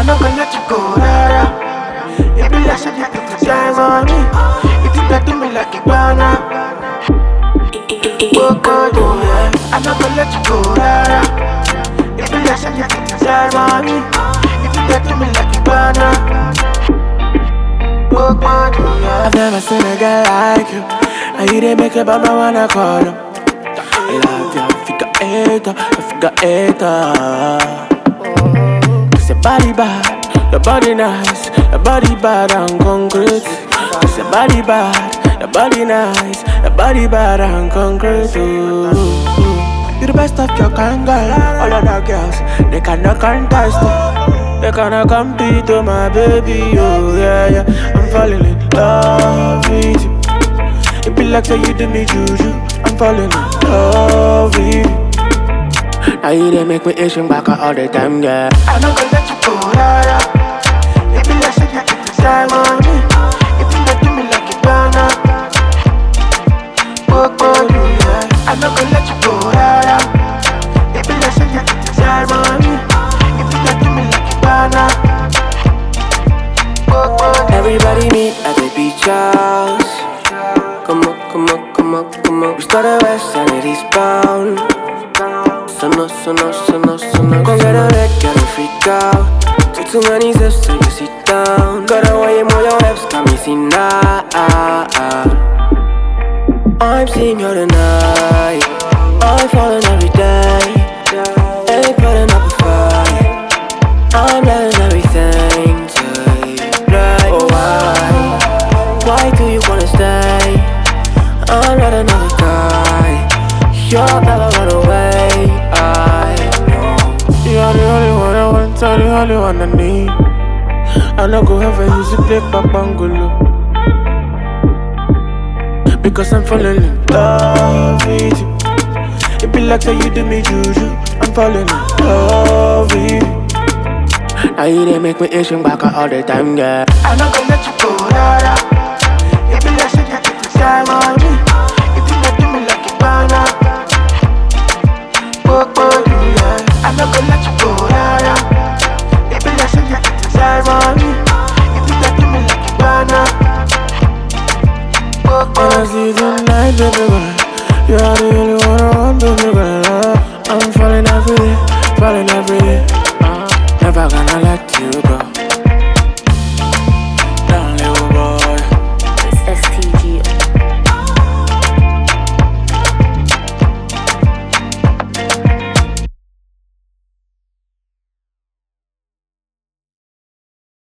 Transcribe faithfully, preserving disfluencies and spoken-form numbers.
I'm not gonna let you go, rara. It be like something you put the time on me. If you got to me like a banana. Oh God, oh yeah. I'm not gonna let you go, rara. It be like something you put the time on me. If you got to me like a banana. Oh God, oh yeah. I've never seen a girl like you. I hear they make a bamba wanna call him. Love you, figure eight, figure eight. Cause your body bad, your body nice, your body bad and concrete. Cause your body bad, your body nice, your body bad and concrete. Ooh, ooh. You the best of your kind, girl. All other girls, they cannot contest it. They cannot compete to my baby. Oh yeah, yeah. I'm falling in love with you. It be like say you do me juju. I'm falling in love with you. Now you they make me itching back all the time, yeah. I'm not gonna let you go, rara. It be like say you put the time on me. If you not do me like a banana. Oh, oh, yeah. I'm not gonna let you go, rara. It be like say you put the time on me. If you not do me like a banana. Oh, oh, everybody meet at the beach house. Come on, come on, come on, come on. We started west and it is bound. So no, so no, so no, so no. Come get a wreck, get a freak out. Took too many steps so you sit down. Got away more your hips, got me see now. I'm seeing you tonight. I'm falling every day. Ain't putting up a fight. I'm letting everything take right. Oh why? Why do you wanna stay? I'm not another guy. You'll never run away. I know you're the only one I want, you're the only one I need. I no go ever use to play babangolo. Because I'm falling in love with you. It be like say you do me juju. I'm falling in love with you. Now you they make me itching back all the time, yeah. I'm not gonna let you go, rara. It be like say you put the time on me. If you not do me like a banana. Oh, oh, yeah. I'm not gonna let you go, rara. It be like say you put the time on me. If you not do me like a banana. Oh, oh, when I see you tonight, baby girl, you're the only one I want, baby girl. I'm falling every day, falling every day. uh, Never gonna let you